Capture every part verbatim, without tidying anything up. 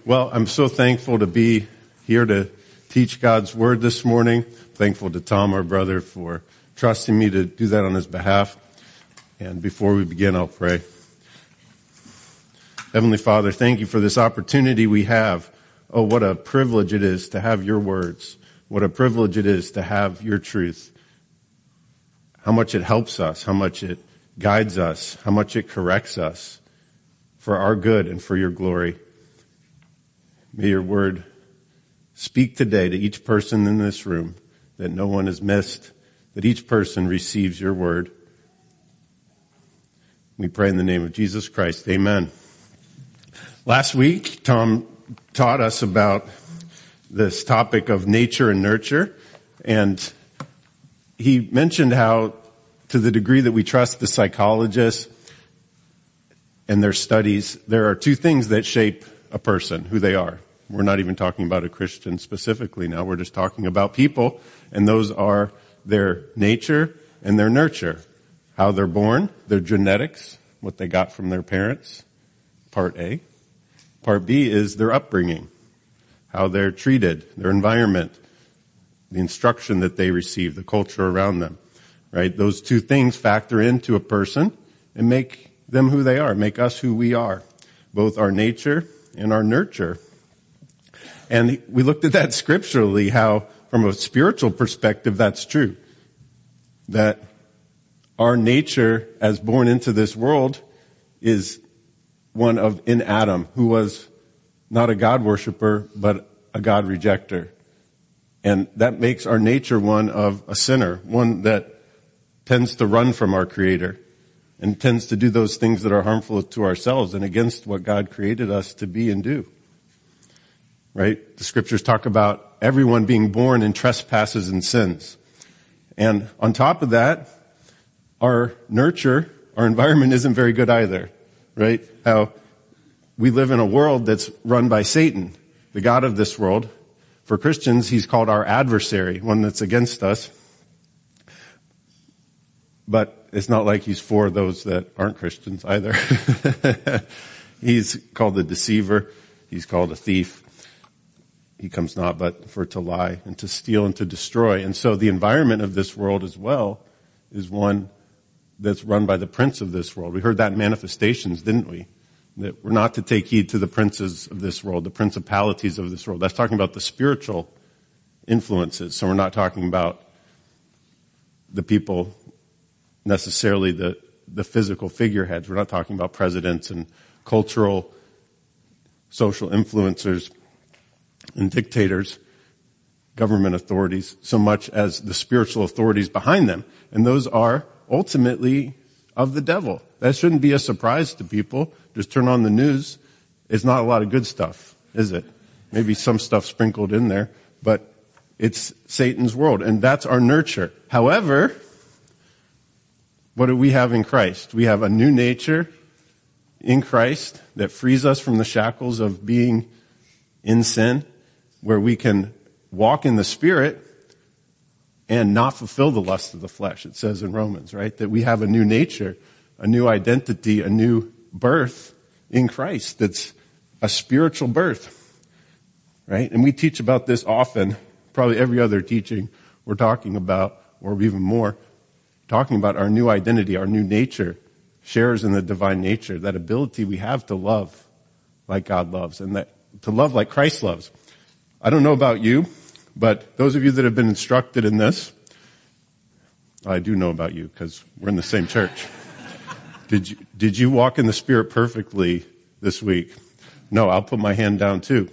Well, I'm so thankful to be here to teach God's Word this morning. Thankful to Tom, our brother, for trusting me to do that on his behalf. And before we begin, I'll pray. Heavenly Father, thank you for this opportunity we have. Oh, what a privilege it is to have your words. What a privilege it is to have your truth. How much it helps us, how much it guides us, how much it corrects us for our good and for your glory. May your word speak today to each person in this room, that no one is missed, that each person receives your word. We pray in the name of Jesus Christ. Amen. Last week, Tom taught us about this topic of nature and nurture, and he mentioned how, to the degree that we trust the psychologists and their studies, there are two things that shape a person, who they are. We're not even talking about a Christian specifically now. We're just talking about people, and those are their nature and their nurture. How they're born, their genetics, what they got from their parents, part A. Part B is their upbringing, how they're treated, their environment, the instruction that they receive, the culture around them, right? Those two things factor into a person and make them who they are, make us who we are, both our nature and our nurture. And we looked at that scripturally, how from a spiritual perspective that's true. That our nature as born into this world is one of in Adam, who was not a God worshiper, but a God rejecter. And that makes our nature one of a sinner, one that tends to run from our Creator and tends to do those things that are harmful to ourselves and against what God created us to be and do. Right? The scriptures talk about everyone being born in trespasses and sins. And on top of that, our nurture, our environment isn't very good either. Right? How we live in a world that's run by Satan, the god of this world. For Christians, he's called our adversary, one that's against us. But it's not like he's for those that aren't Christians either. He's called the deceiver. He's called a thief. He comes not but for to lie and to steal and to destroy. And so the environment of this world as well is one that's run by the prince of this world. We heard that in Manifestations, didn't we? That we're not to take heed to the princes of this world, the principalities of this world. That's talking about the spiritual influences. So we're not talking about the people, necessarily the, the physical figureheads. We're not talking about presidents and cultural, social influencers and dictators, government authorities, so much as the spiritual authorities behind them. And those are ultimately of the devil. That shouldn't be a surprise to people. Just turn on the news. It's not a lot of good stuff, is it? Maybe some stuff sprinkled in there, but it's Satan's world, and that's our nurture. However, what do we have in Christ? We have a new nature in Christ that frees us from the shackles of being in sin, where we can walk in the Spirit and not fulfill the lust of the flesh. It says in Romans, right? That we have a new nature, a new identity, a new birth in Christ. That's a spiritual birth, right? And we teach about this often. Probably every other teaching we're talking about, or even more, talking about our new identity, our new nature, shares in the divine nature, that ability we have to love like God loves, and that to love like Christ loves. I don't know about you, but those of you that have been instructed in this, I do know about you because we're in the same church. Did you, did you walk in the Spirit perfectly this week? No, I'll put my hand down too.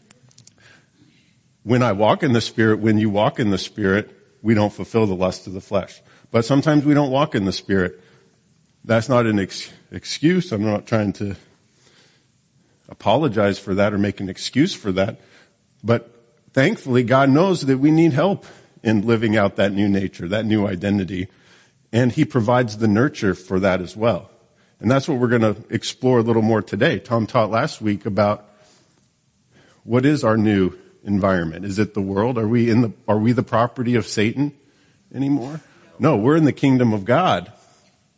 When I walk in the Spirit, when you walk in the Spirit, we don't fulfill the lust of the flesh. But sometimes we don't walk in the Spirit. That's not an ex- excuse. I'm not trying to apologize for that or make an excuse for that. But thankfully, God knows that we need help in living out that new nature, that new identity. And He provides the nurture for that as well. And that's what we're going to explore a little more today. Tom taught last week about what is our new environment. Is it the world? Are we in the, are we the property of Satan anymore? No, we're in the kingdom of God.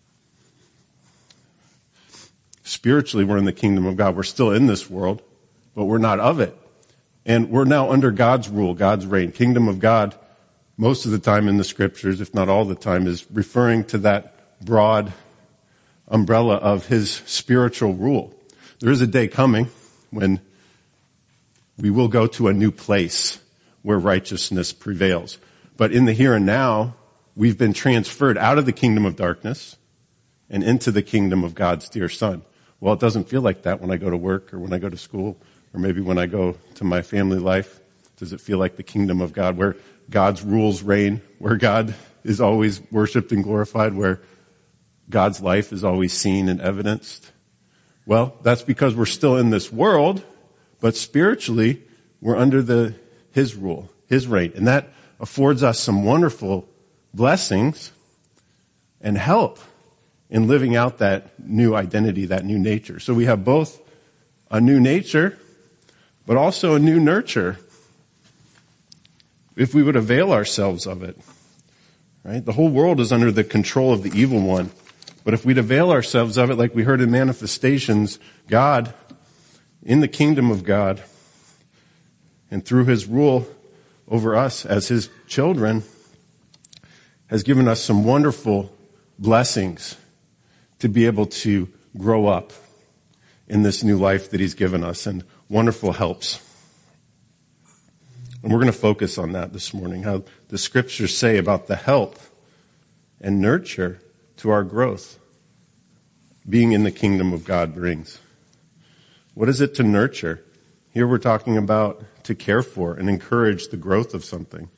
Spiritually, we're in the kingdom of God. We're still in this world. but we're not of it. And we're now under God's rule, God's reign. Kingdom of God, most of the time in the scriptures, if not all the time, is referring to that broad umbrella of his spiritual rule. There is a day coming when we will go to a new place where righteousness prevails. But in the here and now, we've been transferred out of the kingdom of darkness and into the kingdom of God's dear Son. Well, it doesn't feel like that when I go to work or when I go to school or maybe when I go to my family life. Does it feel like the kingdom of God where God's rules reign, where God is always worshiped and glorified, where God's life is always seen and evidenced? Well, that's because we're still in this world, but spiritually, we're under the his rule, his reign. And that affords us some wonderful blessings and help in living out that new identity, that new nature. So we have both a new nature, but also a new nurture, if we would avail ourselves of it. Right? The whole world is under the control of the evil one. But if we'd avail ourselves of it, like we heard in Manifestations, God, in the kingdom of God, and through his rule over us as his children, has given us some wonderful blessings to be able to grow up in this new life that he's given us, and wonderful helps. And we're going to focus on that this morning, how the scriptures say about the help and nurture to our growth being in the kingdom of God brings. What is it to nurture? Here we're talking about to care for and encourage the growth of something.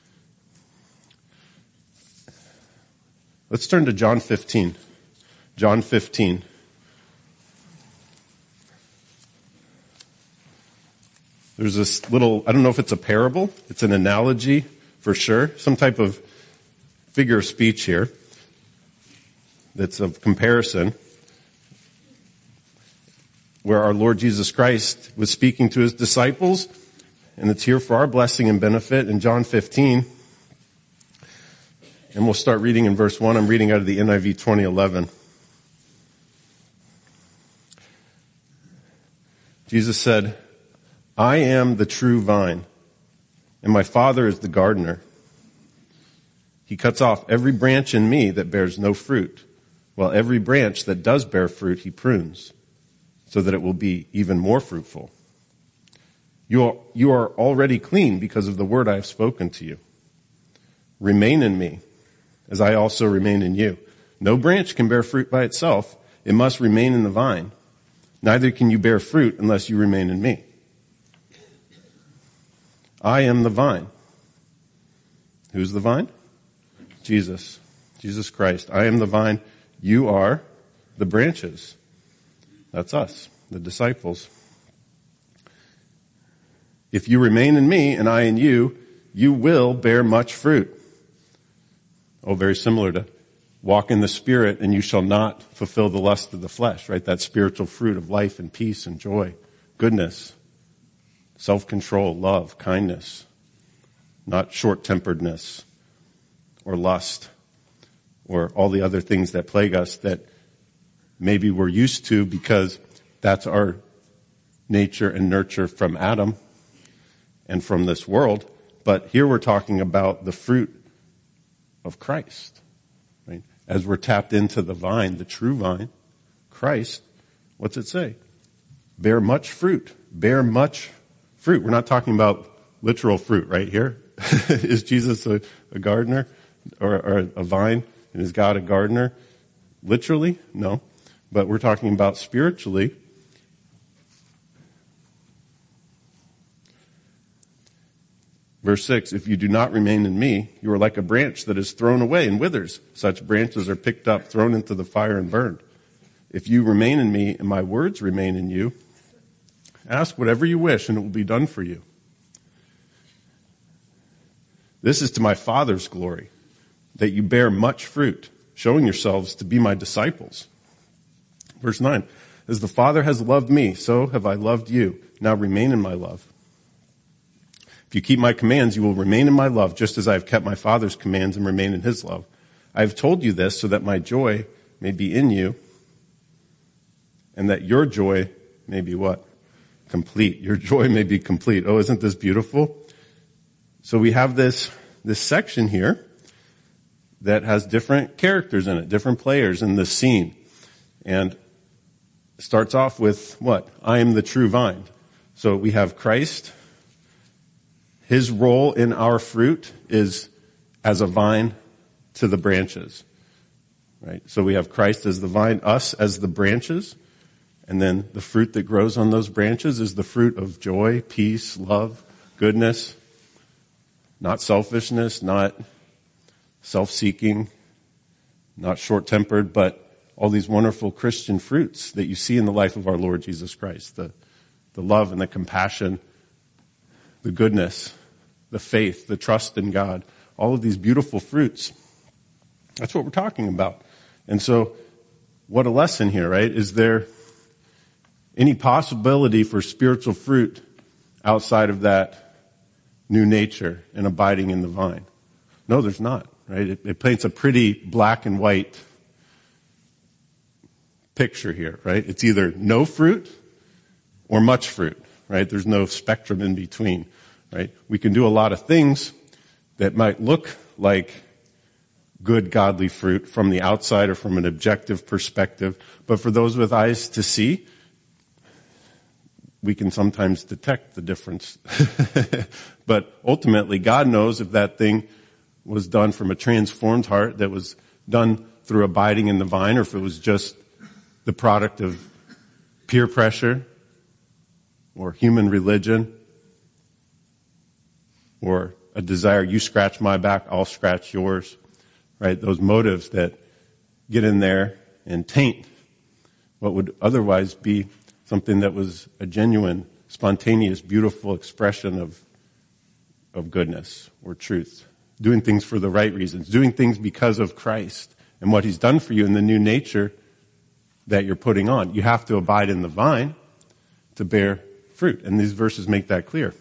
Let's turn to John fifteen. John fifteen. There's this little, I don't know if it's a parable, it's an analogy for sure, some type of figure of speech here that's of comparison, where our Lord Jesus Christ was speaking to his disciples, and it's here for our blessing and benefit in John fifteen. And we'll start reading in verse one. I'm reading out of the N I V twenty eleven. Jesus said, I am the true vine, and my Father is the gardener. He cuts off every branch in me that bears no fruit, while every branch that does bear fruit he prunes, so that it will be even more fruitful. You are, you are already clean because of the word I have spoken to you. Remain in me, as I also remain in you. No branch can bear fruit by itself. It must remain in the vine. Neither can you bear fruit unless you remain in me. I am the vine. Who's the vine? Jesus. Jesus Christ. I am the vine. You are the branches. That's us, the disciples. If you remain in me and I in you, you will bear much fruit. Oh, very similar to walk in the Spirit and you shall not fulfill the lust of the flesh, right? That spiritual fruit of life and peace and joy, goodness, self-control, love, kindness, not short-temperedness or lust or all the other things that plague us that maybe we're used to because that's our nature and nurture from Adam and from this world. But here we're talking about the fruit of Christ, right? As we're tapped into the vine, the true vine, Christ, what's it say? Bear much fruit. Bear much fruit. We're not talking about literal fruit right here. Is Jesus a, a gardener or, or a vine? And is God a gardener? Literally? No. But we're talking about spiritually. Verse six, if you do not remain in me, you are like a branch that is thrown away and withers. Such branches are picked up, thrown into the fire and burned. If you remain in me and my words remain in you, ask whatever you wish and it will be done for you. This is to my Father's glory, that you bear much fruit, showing yourselves to be my disciples. Verse nine, as the Father has loved me, so have I loved you. Now remain in my love. If you keep my commands, you will remain in my love, just as I have kept my Father's commands and remain in his love. I have told you this so that my joy may be in you, and that your joy may be what? complete. Your joy may be complete. Oh, isn't this beautiful? So we have this, this section here that has different characters in it, different players in this scene. And it starts off with what? I am the true vine. So we have Christ. His role in our fruit is as a vine to the branches. Right? So we have Christ as the vine, us as the branches, and then the fruit that grows on those branches is the fruit of joy, peace, love, goodness, not selfishness, not self-seeking, not short-tempered, but all these wonderful Christian fruits that you see in the life of our Lord Jesus Christ. The, the love and the compassion, the goodness, the faith, the trust in God, all of these beautiful fruits. That's what we're talking about. And so, what a lesson here, right? Is there any possibility for spiritual fruit outside of that new nature and abiding in the vine? No, there's not, right? It, it paints a pretty black and white picture here, right? It's either no fruit or much fruit, right? There's no spectrum in between, right? We can do a lot of things that might look like good godly fruit from the outside or from an objective perspective, but for those with eyes to see, we can sometimes detect the difference. But ultimately, God knows if that thing was done from a transformed heart, that was done through abiding in the vine, or if it was just the product of peer pressure or human religion or a desire, you scratch my back, I'll scratch yours, right? Those motives that get in there and taint what would otherwise be something that was a genuine, spontaneous, beautiful expression of, of goodness or truth. Doing things for the right reasons, doing things because of Christ and what He's done for you in the new nature that you're putting on. You have to abide in the vine to bear fruit. And these verses make that clear.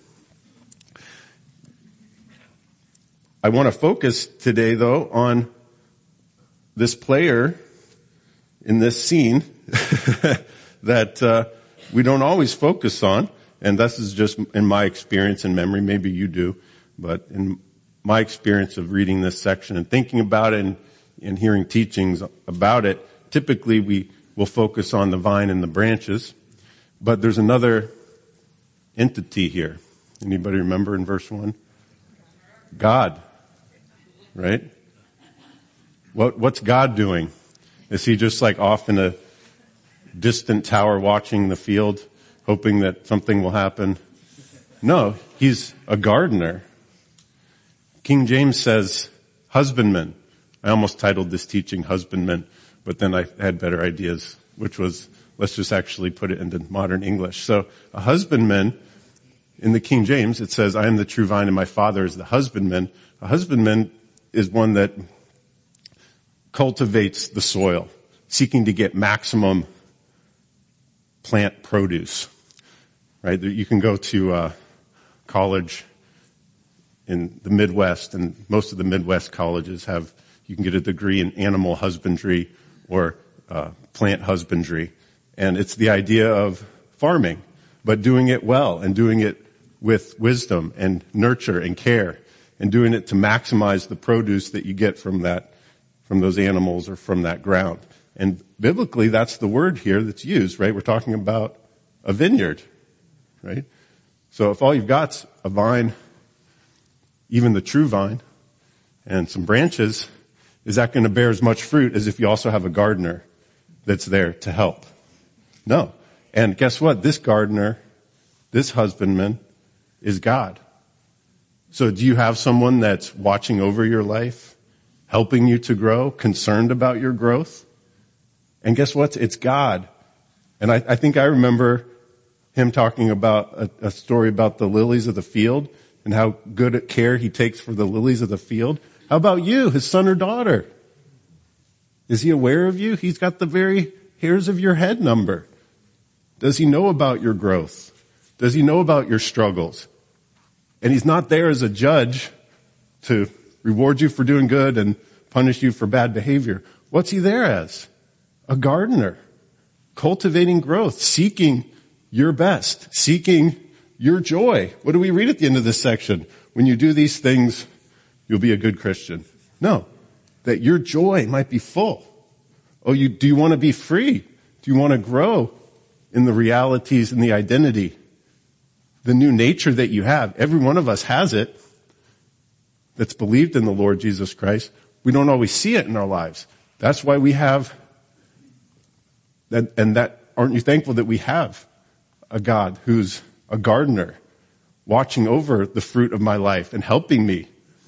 I want to focus today, though, on this player in this scene that uh, we don't always focus on. And this is just in my experience and memory. Maybe you do. But in my experience of reading this section and thinking about it and, and hearing teachings about it, typically we will focus on the vine and the branches. But there's another entity here. Anybody remember in verse one? God. Right? What, what's God doing? Is He just like off in a distant tower watching the field, hoping that something will happen? No, He's a gardener. King James says husbandman. I almost titled this teaching husbandman, but then I had better ideas, which was, let's just actually put it into modern English. So a husbandman, in the King James, it says, I am the true vine and my Father is the husbandman. A husbandman is one that cultivates the soil, seeking to get maximum plant produce, right? You can go to uh, college in the Midwest, and most of the Midwest colleges have, you can get a degree in animal husbandry or uh, plant husbandry. And it's the idea of farming, but doing it well and doing it with wisdom and nurture and care, and doing it to maximize the produce that you get from that, from those animals or from that ground. And biblically, that's the word here that's used, right? We're talking about a vineyard, right? So if all you've got's a vine, even the true vine, and some branches, is that going to bear as much fruit as if you also have a gardener that's there to help? No. And guess what? This gardener, this husbandman, is God. So do you have someone that's watching over your life, helping you to grow, concerned about your growth? And guess what? It's God. And I, I think I remember him talking about a, a story about the lilies of the field and how good care he takes for the lilies of the field. How about you, his son or daughter? Is he aware of you? He's got the very hairs of your head number. Does he know about your growth? Does he know about your struggles? And he's not there as a judge to reward you for doing good and punish you for bad behavior. What's he there as? A gardener, cultivating growth, seeking your best, seeking your joy. What do we read at the end of this section? When you do these things, you'll be a good Christian. No, that your joy might be full. Oh, you, do you want to be free? Do you want to grow in the realities and the identity, the new nature that you have? Every one of us has it that's believed in the Lord Jesus Christ. We don't always see it in our lives. That's why we have that, and that, aren't you thankful that we have a God who's a gardener watching over the fruit of my life and helping me?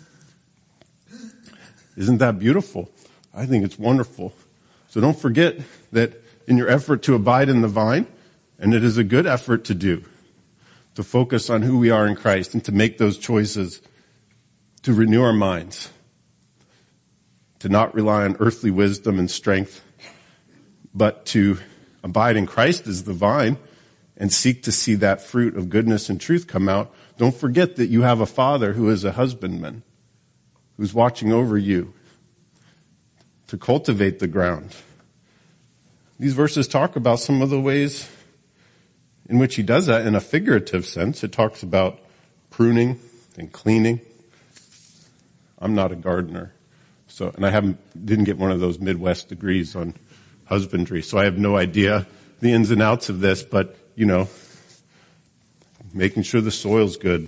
Isn't that beautiful? I think it's wonderful. So don't forget that in your effort to abide in the vine, and it is a good effort to do, to focus on who we are in Christ and to make those choices, to renew our minds, to not rely on earthly wisdom and strength, but to abide in Christ as the vine and seek to see that fruit of goodness and truth come out. Don't forget that you have a Father who is a husbandman, who's watching over you to cultivate the ground. These verses talk about some of the ways in which he does that in a figurative sense. It talks about pruning and cleaning. I'm not a gardener, so, and I haven't, didn't get one of those Midwest degrees on husbandry, so I have no idea the ins and outs of this, but, you know, making sure the soil's good.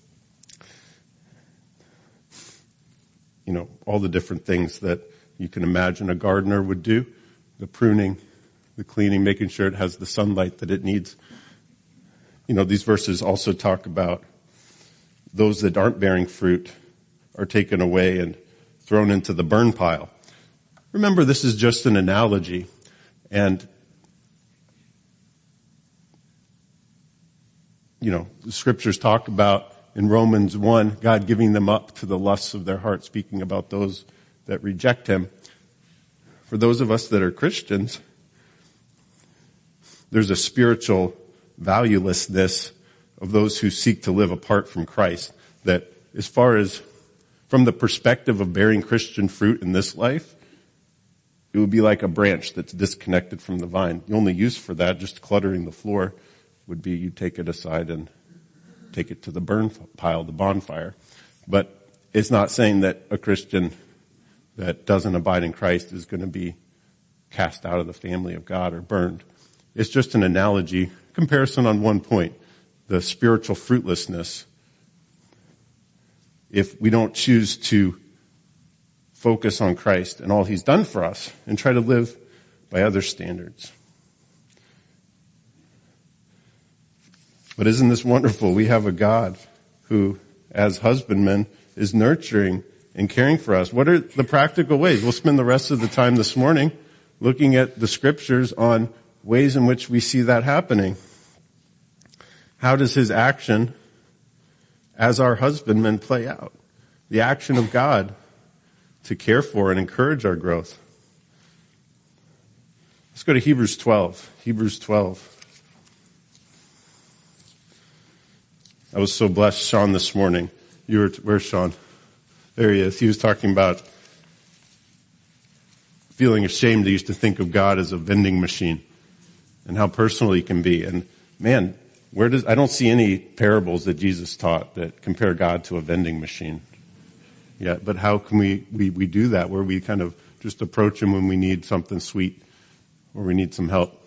You know, all the different things that you can imagine a gardener would do. The pruning, the cleaning, making sure it has the sunlight that it needs. You know, these verses also talk about those that aren't bearing fruit are taken away and thrown into the burn pile. Remember, this is just an analogy, and you know, the scriptures talk about in Romans one, God giving them up to the lusts of their heart, speaking about those that reject him. For those of us that are Christians, there's a spiritual valuelessness of those who seek to live apart from Christ, that as far as from the perspective of bearing Christian fruit in this life, it would be like a branch that's disconnected from the vine. The only use for that, just cluttering the floor, would be you take it aside and take it to the burn pile, the bonfire. But it's not saying that a Christian that doesn't abide in Christ is going to be cast out of the family of God or burned. It's just an analogy, comparison on one point, the spiritual fruitlessness. If we don't choose to focus on Christ and all he's done for us and try to live by other standards. But isn't this wonderful? We have a God who, as husbandman, is nurturing and caring for us. What are the practical ways? We'll spend the rest of the time this morning looking at the scriptures on ways in which we see that happening. How does his action as our husbandman play out? The action of God to care for and encourage our growth. Let's go to Hebrews twelve. Hebrews twelve. I was so blessed, Sean, this morning. You were, where's Sean? There he is. He was talking about feeling ashamed. He used to think of God as a vending machine and how personal he can be. And man, where does, I don't see any parables that Jesus taught that compare God to a vending machine. Yeah, but how can we, we, we do that where we kind of just approach him when we need something sweet or we need some help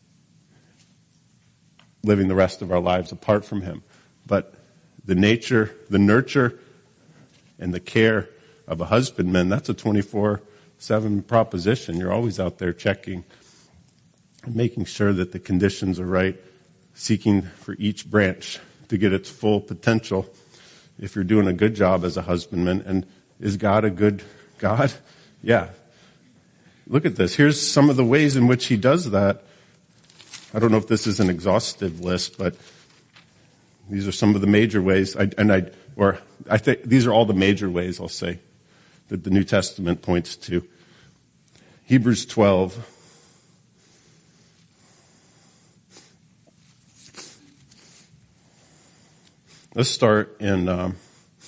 living the rest of our lives apart from him. But the nature, the nurture, and the care of a husbandman, that's a twenty-four seven proposition. You're always out there checking and making sure that the conditions are right, seeking for each branch to get its full potential. If you're doing a good job as a husbandman, and is God a good God? Yeah. Look at this. Here's some of the ways in which he does that. I don't know if this is an exhaustive list, but these are some of the major ways, I, and I, or I think these are all the major ways, I'll say, that the New Testament points to. Hebrews twelve. Let's start in um,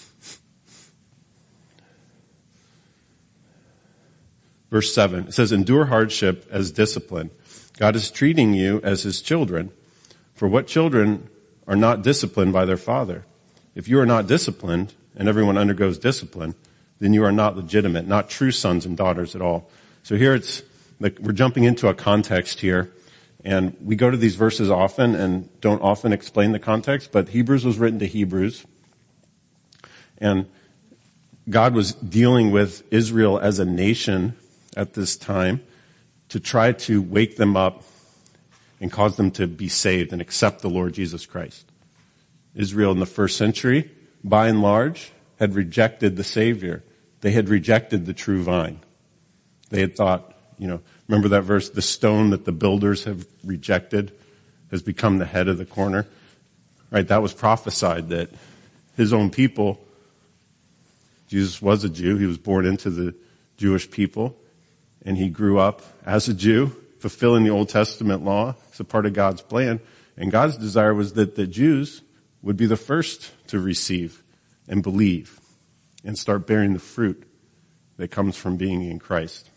verse seven. It says, endure hardship as discipline. God is treating you as his children. For what children are not disciplined by their father? If you are not disciplined, and everyone undergoes discipline, then you are not legitimate, not true sons and daughters at all. So here it's, like, we're jumping into a context here, and we go to these verses often and don't often explain the context, but Hebrews was written to Hebrews, and God was dealing with Israel as a nation at this time to try to wake them up and cause them to be saved and accept the Lord Jesus Christ. Israel in the first century, by and large, had rejected the Savior. They had rejected the true vine. They had thought, you know, remember that verse, the stone that the builders have rejected has become the head of the corner? Right, that was prophesied that his own people, Jesus was a Jew, he was born into the Jewish people, and he grew up as a Jew, fulfilling the Old Testament law. It's a part of God's plan. And God's desire was that the Jews would be the first to receive and believe and start bearing the fruit that comes from being in Christ.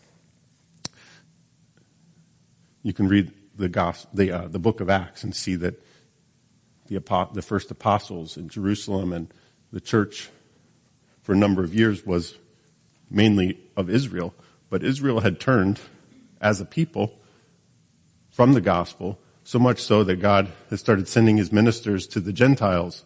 You can read the gospel, the, uh, the book of Acts and see that the, the first apostles in Jerusalem and the church for a number of years was mainly of Israel, but Israel had turned as a people from the gospel, so much so that God has started sending his ministers to the Gentiles.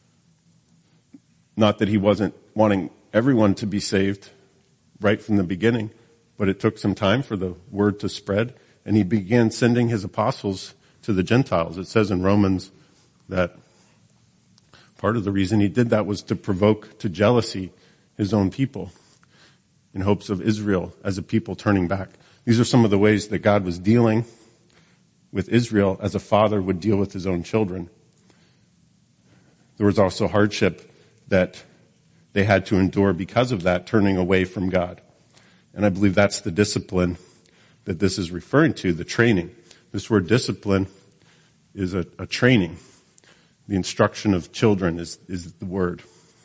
Not that he wasn't wanting everyone to be saved right from the beginning, but it took some time for the word to spread, and he began sending his apostles to the Gentiles. It says in Romans that part of the reason he did that was to provoke to jealousy his own people in hopes of Israel as a people turning back. These are some of the ways that God was dealing with Israel as a father would deal with his own children. There was also hardship that they had to endure because of that, turning away from God. And I believe that's the discipline that this is referring to, the training. This word discipline is a, a training. The instruction of children is, is the word.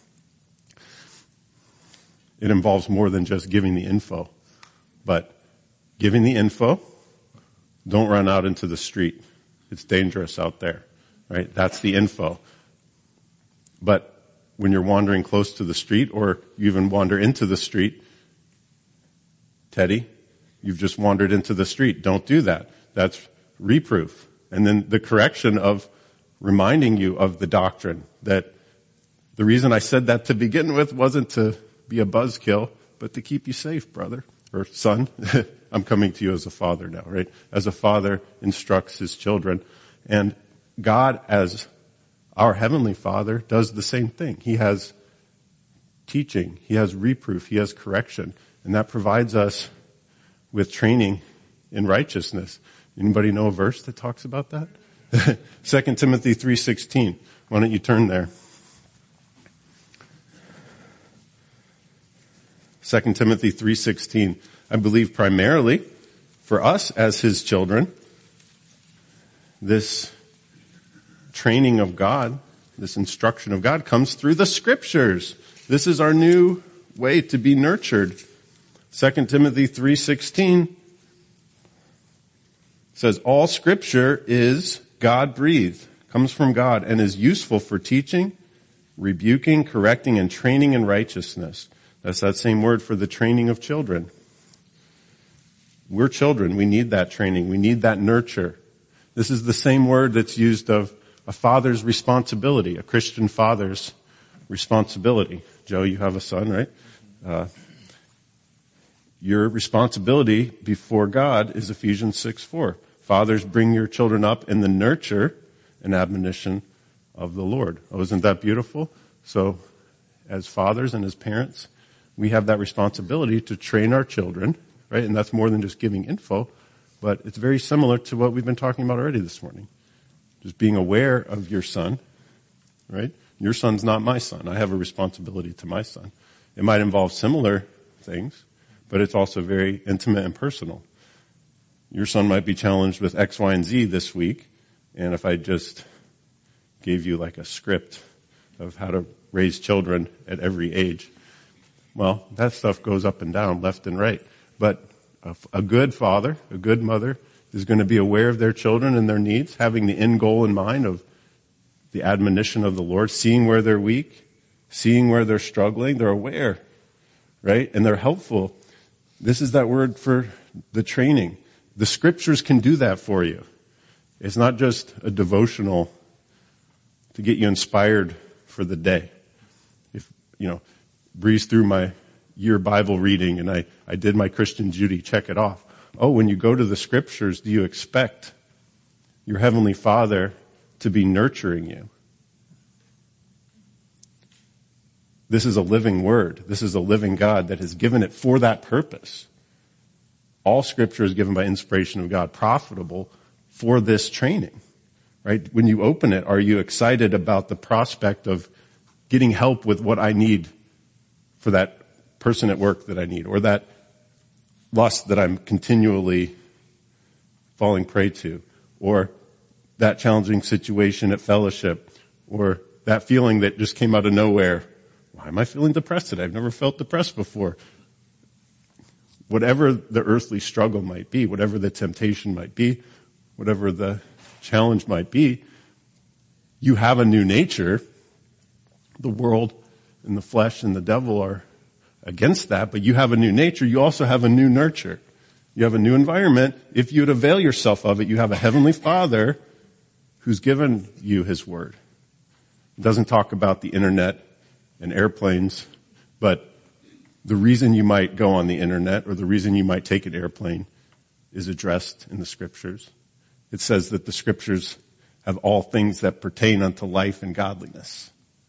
It involves more than just giving the info, but giving the info, don't run out into the street. It's dangerous out there, right? That's the info. But when you're wandering close to the street, or you even wander into the street, Teddy, you've just wandered into the street. Don't do that. That's reproof. And then the correction of reminding you of the doctrine that the reason I said that to begin with wasn't to be a buzzkill, but to keep you safe, brother or son. I'm coming to you as a father now, right? As a father instructs his children. And God, as our heavenly Father, does the same thing. He has teaching, he has reproof, he has correction, and that provides us with training in righteousness. Anybody know a verse that talks about that? Second Timothy three sixteen. Why don't you turn there? Second Timothy three sixteen. I believe primarily for us as his children, this training of God, this instruction of God comes through the scriptures. This is our new way to be nurtured. Second Timothy three sixteen says, all scripture is God-breathed, comes from God, and is useful for teaching, rebuking, correcting, and training in righteousness. That's that same word for the training of children. We're children. We need that training. We need that nurture. This is the same word that's used of a father's responsibility, a Christian father's responsibility. Joe, you have a son, right? Uh, your responsibility before God is Ephesians six four. Fathers, bring your children up in the nurture and admonition of the Lord. Oh, isn't that beautiful? So, as fathers and as parents, we have that responsibility to train our children, right? And that's more than just giving info, but it's very similar to what we've been talking about already this morning. Just being aware of your son, right? Your son's not my son. I have a responsibility to my son. It might involve similar things, but it's also very intimate and personal. Your son might be challenged with X, Y, and Z this week, and if I just gave you like a script of how to raise children at every age, well, that stuff goes up and down, left and right. But a, a good father, a good mother, is going to be aware of their children and their needs, having the end goal in mind of the admonition of the Lord, seeing where they're weak, seeing where they're struggling. They're aware, right? And they're helpful. This is that word for the training. The scriptures can do that for you. It's not just a devotional to get you inspired for the day. If, you know, breeze through my year Bible reading and I, I did my Christian duty, check it off. Oh, when you go to the scriptures, do you expect your Heavenly Father to be nurturing you? This is a living word. This is a living God that has given it for that purpose. All scripture is given by inspiration of God, profitable for this training, right? When you open it, are you excited about the prospect of getting help with what I need for that person at work that I need, or that lust that I'm continually falling prey to, or that challenging situation at fellowship, or that feeling that just came out of nowhere? Why am I feeling depressed today? I've never felt depressed before. Whatever the earthly struggle might be, whatever the temptation might be, whatever the challenge might be, you have a new nature. The world and the flesh and the devil are against that, but you have a new nature. You also have a new nurture. You have a new environment. If you'd avail yourself of it, you have a heavenly Father who's given you his word. It doesn't talk about the internet and airplanes, but the reason you might go on the internet or the reason you might take an airplane is addressed in the scriptures. It says that the scriptures have all things that pertain unto life and godliness.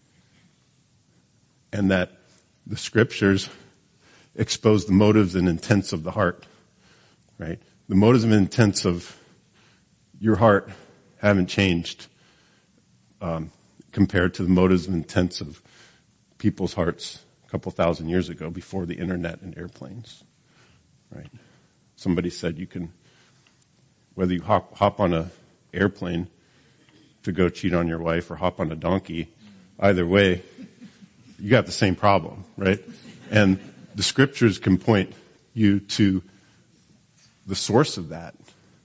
And that the scriptures expose the motives and intents of the heart, right? The motives and intents of your heart haven't changed um, compared to the motives and intents of people's hearts a couple thousand years ago before the internet and airplanes, right? Somebody said you can, whether you hop, hop on a airplane to go cheat on your wife or hop on a donkey, either way, you got the same problem, right? And the scriptures can point you to the source of that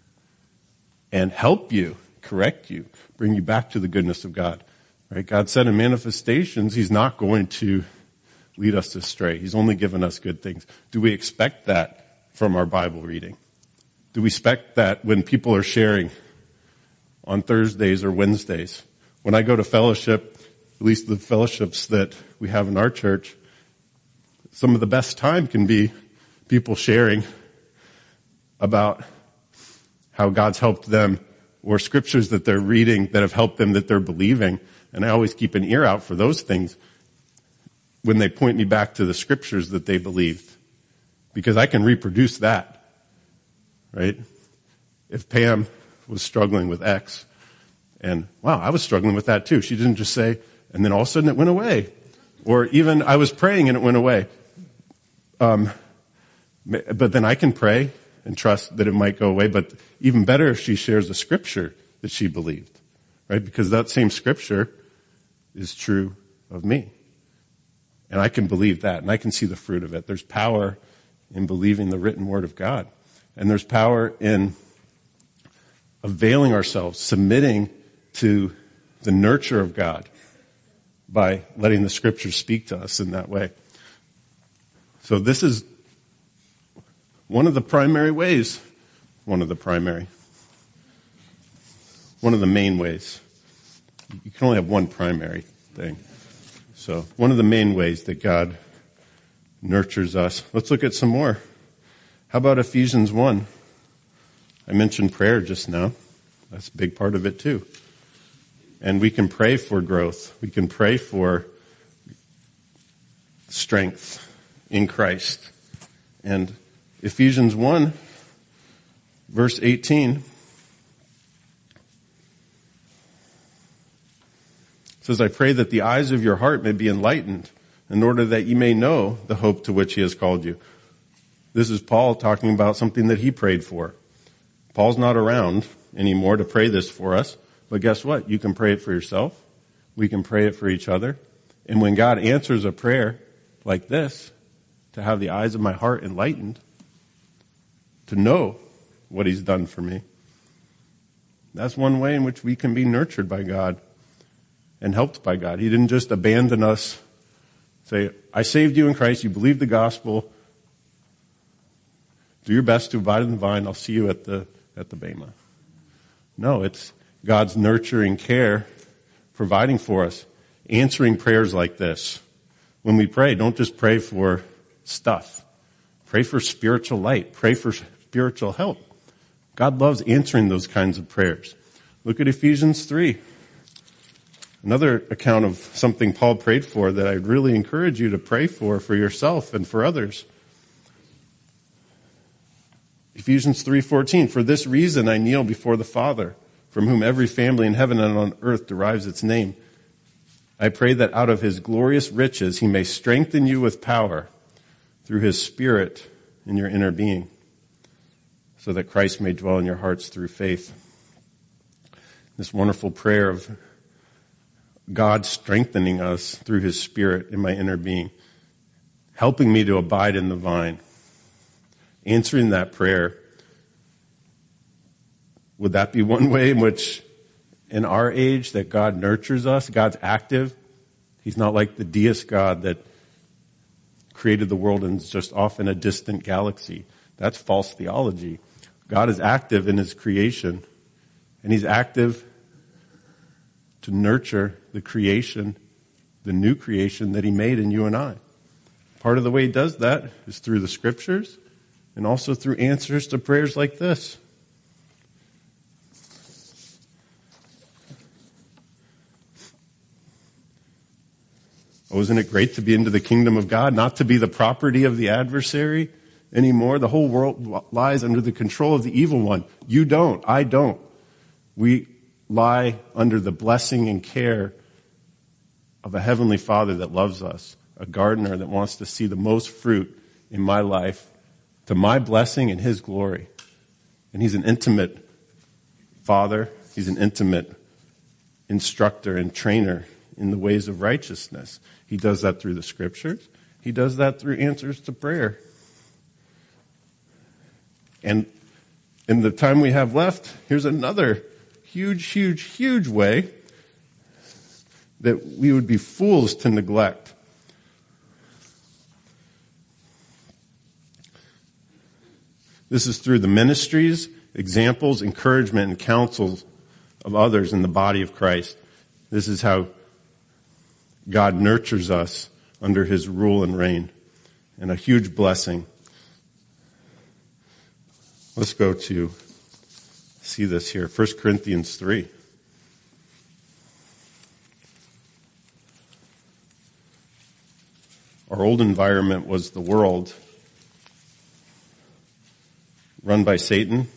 and help you, correct you, bring you back to the goodness of God, right? God said in manifestations, he's not going to lead us astray. He's only given us good things. Do we expect that from our Bible reading? Do we expect that when people are sharing on Thursdays or Wednesdays? When I go to fellowship, at least the fellowships that we have in our church, some of the best time can be people sharing about how God's helped them, or scriptures that they're reading that have helped them, that they're believing. And I always keep an ear out for those things when they point me back to the scriptures that they believed, because I can reproduce that, right? If Pam was struggling with X, and wow, I was struggling with that too. She didn't just say, and then all of a sudden it went away. Or even I was praying and it went away. Um, but then I can pray and trust that it might go away. But even better if she shares a scripture that she believed, right? Because that same scripture is true of me. And I can believe that, and I can see the fruit of it. There's power in believing the written word of God. And there's power in availing ourselves, submitting to the nurture of God by letting the scriptures speak to us in that way. So this is one of the primary ways, one of the primary, one of the main ways. You can only have one primary thing. So one of the main ways that God nurtures us. Let's look at some more. How about Ephesians one? I mentioned prayer just now. That's a big part of it too. And we can pray for growth. We can pray for strength in Christ. And Ephesians one, verse eighteen, says, I pray that the eyes of your heart may be enlightened, in order that you may know the hope to which he has called you. This is Paul talking about something that he prayed for. Paul's not around anymore to pray this for us, but guess what? You can pray it for yourself. We can pray it for each other. And when God answers a prayer like this, to have the eyes of my heart enlightened, to know what he's done for me. That's one way in which we can be nurtured by God and helped by God. He didn't just abandon us, say, I saved you in Christ, you believe the gospel, do your best to abide in the vine, I'll see you at the at the Bema. No, it's God's nurturing care, providing for us, answering prayers like this. When we pray, don't just pray for stuff. Pray for spiritual light. Pray for spiritual help. God loves answering those kinds of prayers. Look at Ephesians three. Another account of something Paul prayed for that I'd really encourage you to pray for, for yourself and for others. Ephesians three fourteen, for this reason I kneel before the Father, from whom every family in heaven and on earth derives its name. I pray that out of his glorious riches he may strengthen you with power through his Spirit in your inner being, so that Christ may dwell in your hearts through faith. This wonderful prayer of God strengthening us through his Spirit in my inner being, helping me to abide in the vine. Answering that prayer, would that be one way in which in our age that God nurtures us? God's active. He's not like the deist God that created the world and is just off in a distant galaxy. That's false theology. God is active in his creation, and he's active to nurture the creation, the new creation that he made in you and I. Part of the way he does that is through the scriptures and also through answers to prayers like this. Oh, isn't it great to be into the kingdom of God, not to be the property of the adversary anymore? The whole world lies under the control of the evil one. You don't. I don't. We lie under the blessing and care of a heavenly Father that loves us, a gardener that wants to see the most fruit in my life to my blessing and his glory. And he's an intimate Father. He's an intimate instructor and trainer in the ways of righteousness. He does that through the scriptures. He does that through answers to prayer. And in the time we have left, here's another huge, huge, huge way that we would be fools to neglect. This is through the ministries, examples, encouragement, and counsels of others in the body of Christ. This is how God nurtures us under his rule and reign, and a huge blessing. Let's go to see this here. First Corinthians three. Our old environment was the world, run by Satan.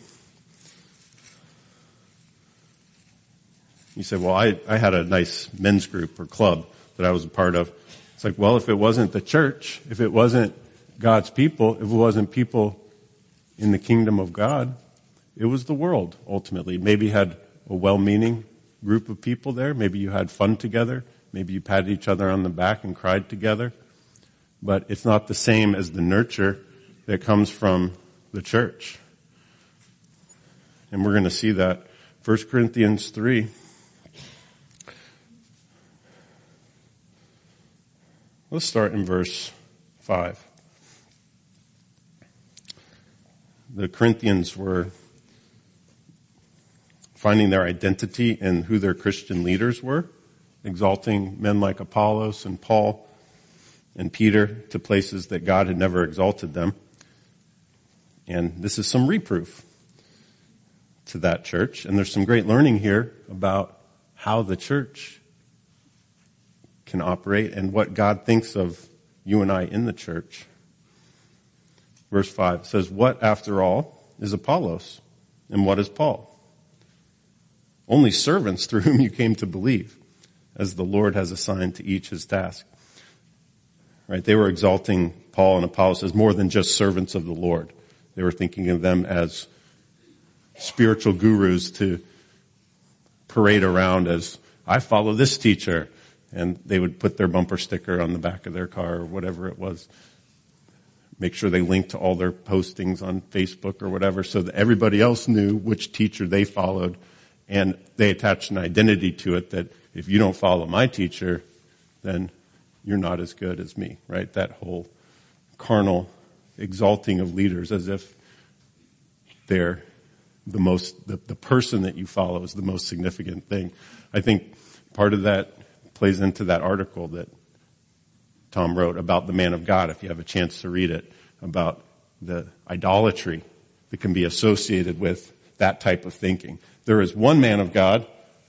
You say, well, I, I had a nice men's group or club that I was a part of. It's like, well, if it wasn't the church, if it wasn't God's people, if it wasn't people in the kingdom of God, it was the world, ultimately. Maybe you had a well-meaning group of people there. Maybe you had fun together. Maybe you patted each other on the back and cried together. But it's not the same as the nurture that comes from the church. And we're going to see that. First Corinthians three. Let's start in verse five. The Corinthians were finding their identity in who their Christian leaders were, exalting men like Apollos and Paul and Peter to places that God had never exalted them. And this is some reproof to that church. And there's some great learning here about how the church can operate and what God thinks of you and I in the church. Verse five says, what, after all, is Apollos? And what is Paul? Only servants through whom you came to believe, as the Lord has assigned to each his task. Right? They were exalting Paul and Apollos as more than just servants of the Lord. They were thinking of them as spiritual gurus to parade around as, I follow this teacher. And they would put their bumper sticker on the back of their car or whatever it was. make sure they linked to all their postings on Facebook or whatever so that everybody else knew which teacher they followed. And they attached an identity to it that if you don't follow my teacher, then you're not as good as me, right? That whole carnal exalting of leaders as if they're the most, the, the person that you follow is the most significant thing. I think part of that plays into that article that Tom wrote about the man of God, if you have a chance to read it, about the idolatry that can be associated with that type of thinking. There is one man of God.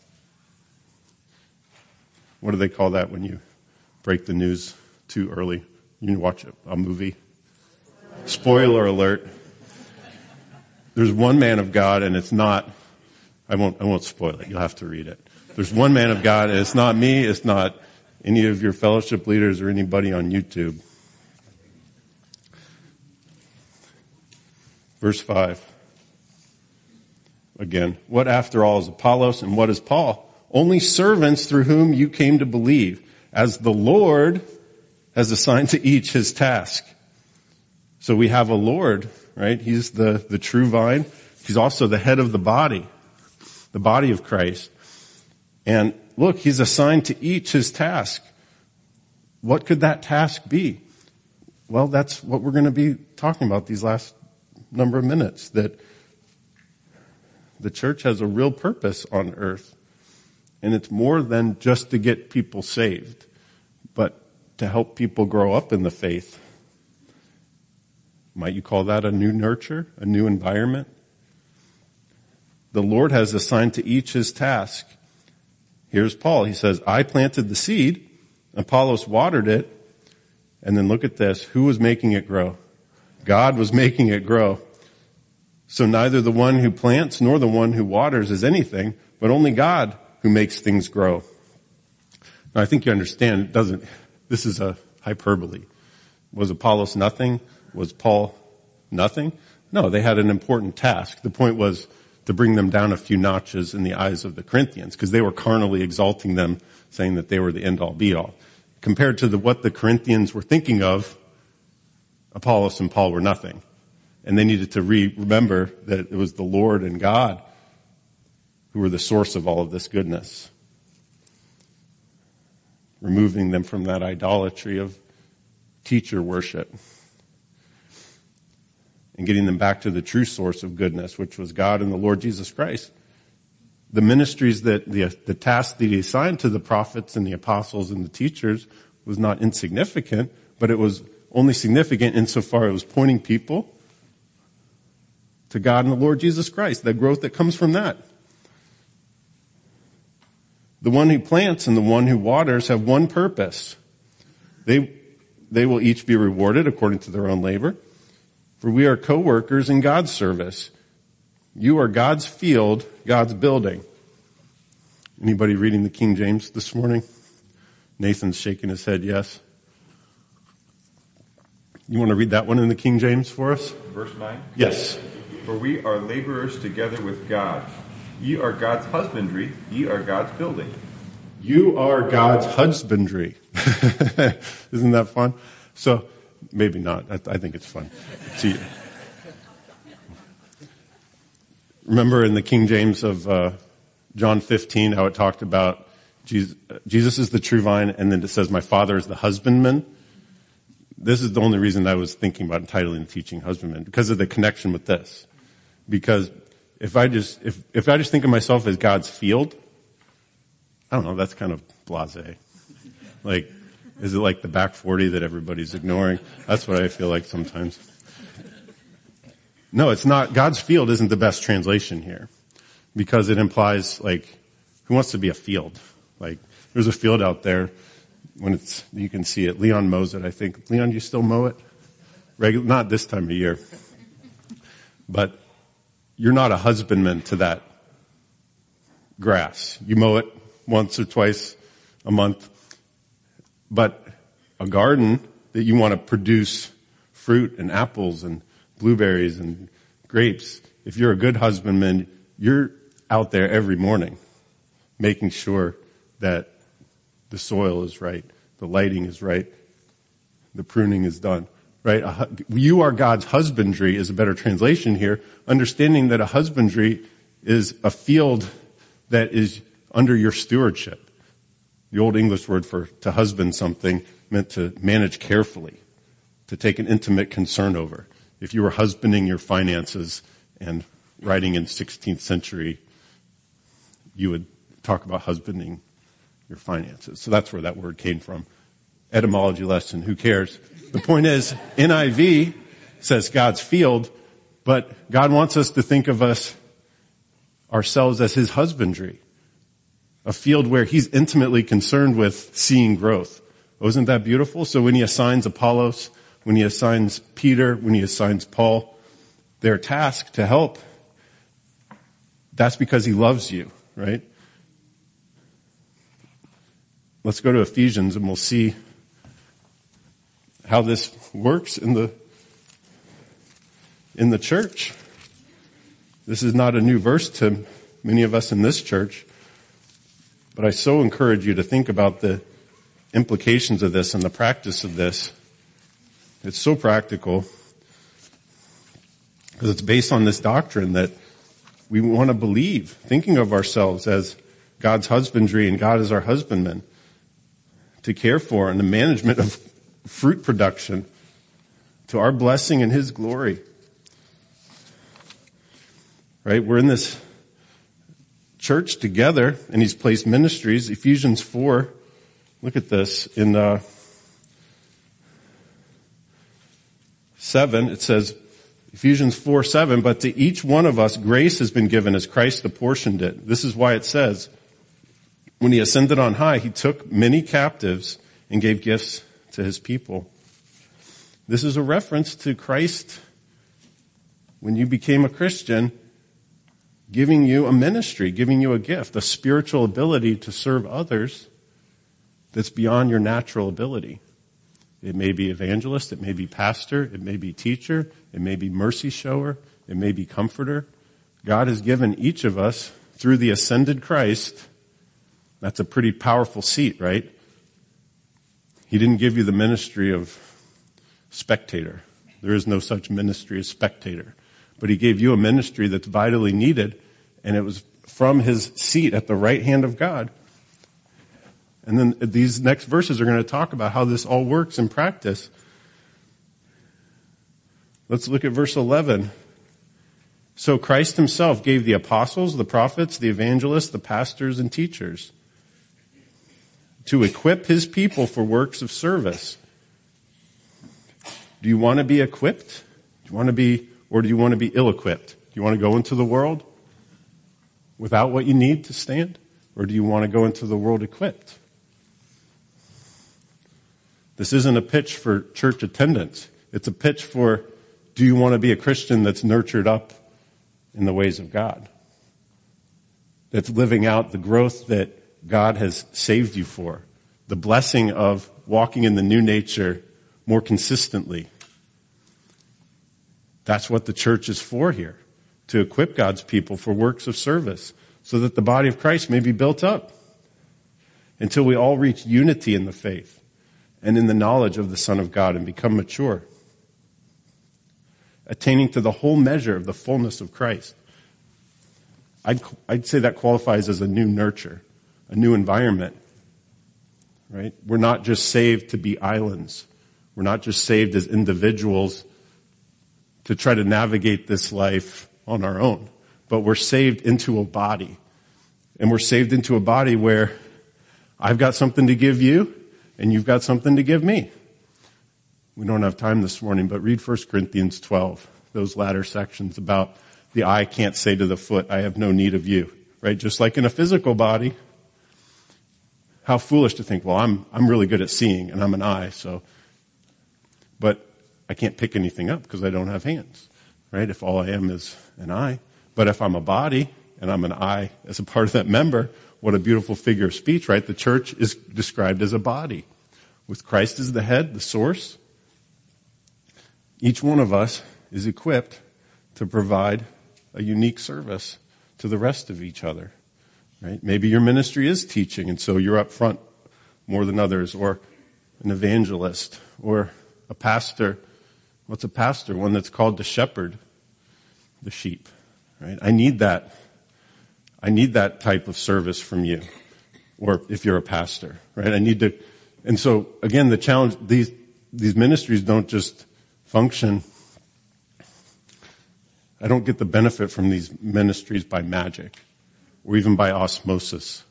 What do they call that when you break the news too early? You can watch a movie. Spoiler alert. There's one man of God, and it's not, I won't, I won't spoil it. You'll have to read it. There's one man of God, and it's not me, it's not any of your fellowship leaders or anybody on YouTube. Verse five. Again, what after all is Apollos and what is Paul? Only servants through whom you came to believe, as the Lord has assigned to each his task. So we have a Lord, right? He's the, the true vine. He's also the head of the body, the body of Christ. And look, he's assigned to each his task. What could that task be? Well, that's what we're going to be talking about these last number of minutes, that the church has a real purpose on earth. And it's more than just to get people saved, but to help people grow up in the faith. Might you call that a new nurture, a new environment? The Lord has assigned to each his task. Here's Paul. He says, I planted the seed, Apollos watered it, and then look at this. Who was making it grow? God was making it grow. So neither the one who plants nor the one who waters is anything, but only God who makes things grow. Now I think you understand, it doesn't, this is a hyperbole. Was Apollos nothing? Was Paul nothing? No, they had an important task. The point was to bring them down a few notches in the eyes of the Corinthians, because they were carnally exalting them, saying that they were the end-all be-all. Compared to the, what the Corinthians were thinking of, Apollos and Paul were nothing. And they needed to re- remember that it was the Lord and God who were the source of all of this goodness. Removing them from that idolatry of teacher worship. And getting them back to the true source of goodness, which was God and the Lord Jesus Christ. The ministries that, the, the task that he assigned to the prophets and the apostles and the teachers was not insignificant, but it was only significant insofar it was pointing people to God and the Lord Jesus Christ, the growth that comes from that. The one who plants and the one who waters have one purpose. They, they will each be rewarded according to their own labor. For we are co-workers in God's service. You are God's field, God's building. Anybody reading the King James this morning? Nathan's shaking his head, yes. You want to read that one in the King James for us? Verse nine? Yes. For we are laborers together with God. Ye are God's husbandry, ye are God's building. You are God's husbandry. Isn't that fun? So, maybe not. I, I think it's fun. See, remember in the King James of uh, John fifteen how it talked about Jesus, Jesus is the true vine, and then it says, my Father is the husbandman. This is the only reason I was thinking about entitling and teaching husbandman, because of the connection with this. Because if I just, if, if I just think of myself as God's field, I don't know, that's kind of blasé. Like, is it like the back forty that everybody's ignoring? That's what I feel like sometimes. No, it's not. God's field isn't the best translation here, because it implies, like, who wants to be a field? Like, there's a field out there when it's, you can see it. Leon mows it, I think. Leon, do you still mow it? Regular, not this time of year. But you're not a husbandman to that grass. You mow it once or twice a month. But a garden that you want to produce fruit and apples and blueberries and grapes, if you're a good husbandman, you're out there every morning making sure that the soil is right, the lighting is right, the pruning is done. right? A, you are God's husbandry is a better translation here, understanding that a husbandry is a field that is under your stewardship. The old English word for to husband something meant to manage carefully, to take an intimate concern over. If you were husbanding your finances and writing in sixteenth century, you would talk about husbanding your finances. So that's where that word came from. Etymology lesson, who cares? The point is, N I V says God's field, but God wants us to think of us ourselves as his husbandry. A field where he's intimately concerned with seeing growth. Wasn't that beautiful? So when he assigns Apollos, when he assigns Peter, when he assigns Paul, their task to help, that's because he loves you, right? Let's go to Ephesians and we'll see how this works in the, in the church. This is not a new verse to many of us in this church. But I so encourage you to think about the implications of this and the practice of this. It's so practical because it's based on this doctrine that we want to believe, thinking of ourselves as God's husbandry and God is our husbandman to care for and the management of fruit production to our blessing and his glory. Right? We're in this church together, and he's placed ministries. Ephesians four, look at this. In uh, seven, it says, Ephesians four seven, but to each one of us grace has been given as Christ apportioned it. This is why it says, when he ascended on high, he took many captives and gave gifts to his people. This is a reference to Christ, when you became a Christian, giving you a ministry, giving you a gift, a spiritual ability to serve others that's beyond your natural ability. It may be evangelist, it may be pastor, it may be teacher, it may be mercy shower, it may be comforter. God has given each of us, through the ascended Christ, that's a pretty powerful seat, right? He didn't give you the ministry of spectator. There is no such ministry as spectator. But he gave you a ministry that's vitally needed, and it was from his seat at the right hand of God. And then these next verses are going to talk about how this all works in practice. Let's look at verse eleven. So Christ himself gave the apostles, the prophets, the evangelists, the pastors, and teachers to equip his people for works of service. Do you want to be equipped? Do you want to be, or do you want to be ill-equipped? Do you want to go into the world without what you need to stand? Or do you want to go into the world equipped? This isn't a pitch for church attendance. It's a pitch for, do you want to be a Christian that's nurtured up in the ways of God? That's living out the growth that God has saved you for. The blessing of walking in the new nature more consistently. That's what the church is for here. To equip God's people for works of service. So that the body of Christ may be built up. Until we all reach unity in the faith. And in the knowledge of the Son of God and become mature. Attaining to the whole measure of the fullness of Christ. I'd, I'd say that qualifies as a new nurture, a new environment, right? We're not just saved to be islands. We're not just saved as individuals to try to navigate this life on our own, but we're saved into a body. And we're saved into a body where I've got something to give you and you've got something to give me. We don't have time this morning, but read First Corinthians twelve, those latter sections about the eye can't say to the foot, I have no need of you, right? Just like in a physical body, how foolish to think, well, I'm, I'm really good at seeing and I'm an eye, so, but I can't pick anything up because I don't have hands, right? If all I am is an eye. But if I'm a body and I'm an eye as a part of that member, what a beautiful figure of speech, right? The church is described as a body with Christ as the head, the source. Each one of us is equipped to provide a unique service to the rest of each other, right? Maybe your ministry is teaching, and so you're up front more than others, or an evangelist, or a pastor What's a pastor? One that's called to shepherd the sheep, right? I need that. I need that type of service from you. Or if you're a pastor, right? I need to, and so again, the challenge, these, these ministries don't just function. I don't get the benefit from these ministries by magic or even by osmosis.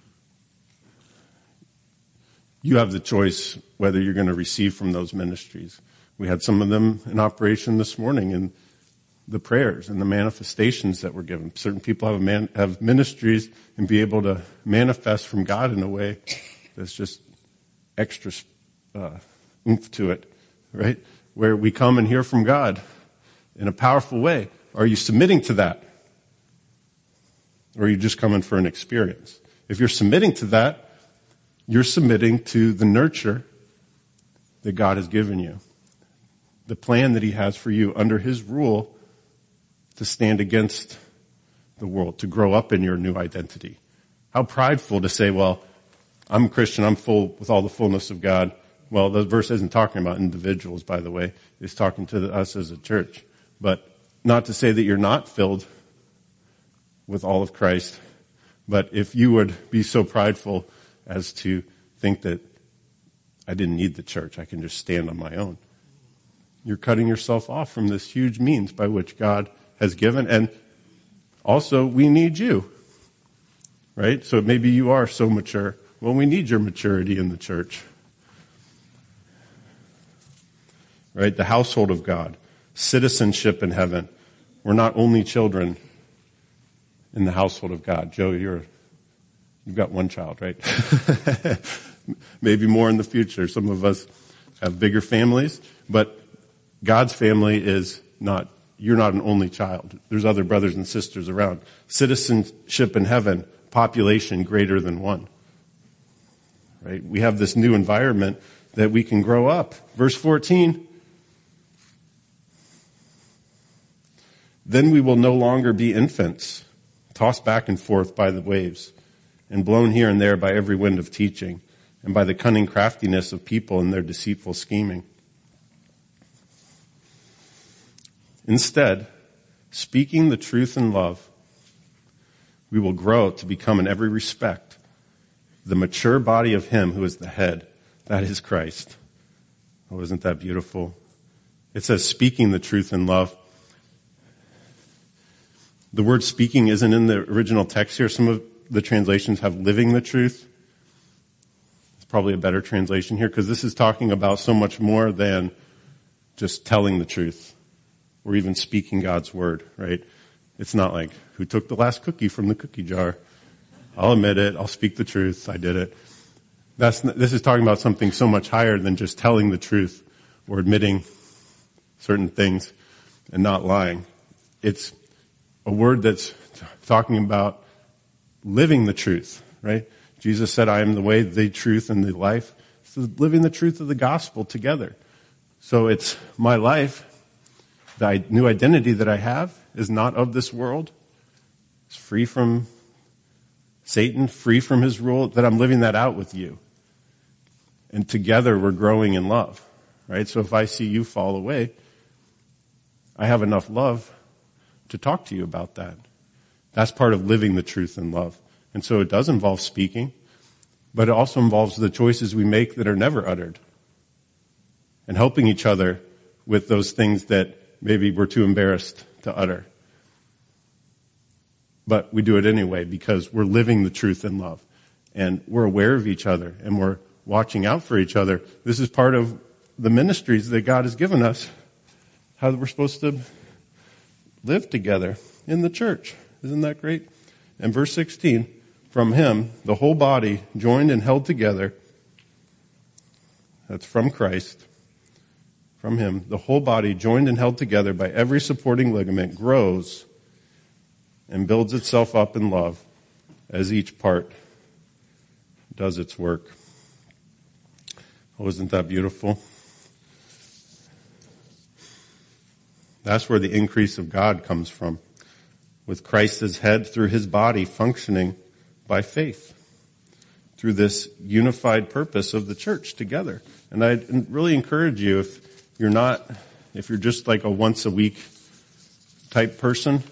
You have the choice whether you're going to receive from those ministries. We had some of them in operation this morning in the prayers and the manifestations that were given. Certain people have, a man, have ministries and be able to manifest from God in a way that's just extra uh, oomph to it, right? Where we come and hear from God in a powerful way. Are you submitting to that? Or are you just coming for an experience? If you're submitting to that, you're submitting to the nurture that God has given you. The plan that he has for you under his rule to stand against the world, to grow up in your new identity. How prideful to say, well, I'm a Christian, I'm full with all the fullness of God. Well, the verse isn't talking about individuals, by the way. It's talking to us as a church. But not to say that you're not filled with all of Christ, but if you would be so prideful as to think that I didn't need the church, I can just stand on my own. You're cutting yourself off from this huge means by which God has given. And also, we need you, right? So maybe you are so mature. Well, we need your maturity in the church, right? The household of God, citizenship in heaven. We're not only children in the household of God. Joe, you're, you've got one child, right? Maybe more in the future. Some of us have bigger families, but God's family is not, you're not an only child. There's other brothers and sisters around. Citizenship in heaven, population greater than one. Right? We have this new environment that we can grow up. Verse fourteen. Then we will no longer be infants, tossed back and forth by the waves, and blown here and there by every wind of teaching, and by the cunning craftiness of people and their deceitful scheming. Instead, speaking the truth in love, we will grow to become in every respect the mature body of him who is the head, that is Christ. Oh, isn't that beautiful? It says speaking the truth in love. The word speaking isn't in the original text here. Some of the translations have living the truth. It's probably a better translation here because this is talking about so much more than just telling the truth or even speaking God's word, right? It's not like, who took the last cookie from the cookie jar? I'll admit it. I'll speak the truth. I did it. That's, this is talking about something so much higher than just telling the truth or admitting certain things and not lying. It's a word that's talking about living the truth, right? Jesus said, I am the way, the truth, and the life. So living the truth of the gospel together. So it's my life, the new identity that I have is not of this world. It's free from Satan, free from his rule, that I'm living that out with you. And together we're growing in love, right? So if I see you fall away, I have enough love to talk to you about that. That's part of living the truth in love. And so it does involve speaking, but it also involves the choices we make that are never uttered. And helping each other with those things that maybe we're too embarrassed to utter. But we do it anyway because we're living the truth in love. And we're aware of each other and we're watching out for each other. This is part of the ministries that God has given us, how we're supposed to live together in the church. Isn't that great? And verse sixteen, from him, the whole body joined and held together, that's from Christ, from him, the whole body joined and held together by every supporting ligament grows and builds itself up in love as each part does its work. Oh, isn't that beautiful? That's where the increase of God comes from, with Christ as head through his body functioning by faith, through this unified purpose of the church together. And I really encourage you, if you're not if you're just like a once a week type person,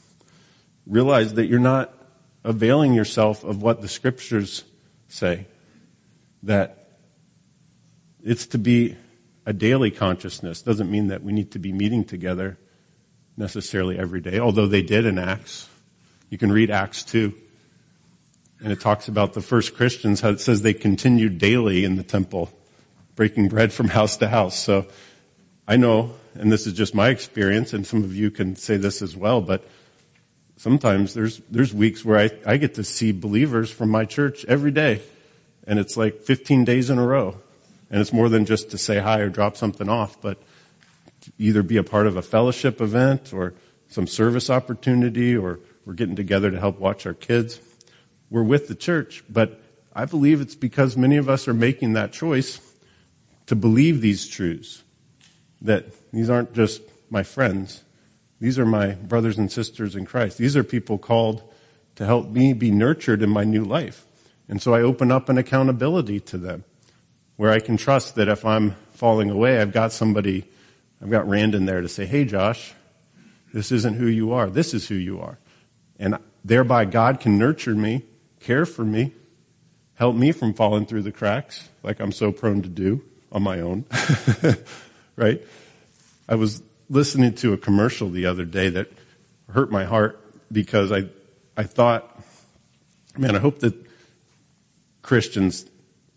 realize that you're not availing yourself of what the scriptures say. That it's to be a daily consciousness. Doesn't mean that we need to be meeting together necessarily every day, although they did in Acts. You can read Acts two. And it talks about the first Christians, how it says they continued daily in the temple, breaking bread from house to house. So I know, and this is just my experience, and some of you can say this as well, but sometimes there's there's weeks where I, I get to see believers from my church every day, and it's like fifteen days in a row. And it's more than just to say hi or drop something off, but either be a part of a fellowship event or some service opportunity, or we're getting together to help watch our kids. We're with the church, but I believe it's because many of us are making that choice to believe these truths, that these aren't just my friends. These are my brothers and sisters in Christ. These are people called to help me be nurtured in my new life. And so I open up an accountability to them, where I can trust that if I'm falling away, I've got somebody, I've got Randon there to say, hey Josh, this isn't who you are. This is who you are. And thereby God can nurture me, care for me, help me from falling through the cracks like I'm so prone to do on my own. Right? I was listening to a commercial the other day that hurt my heart because I, I thought, man, I hope that Christians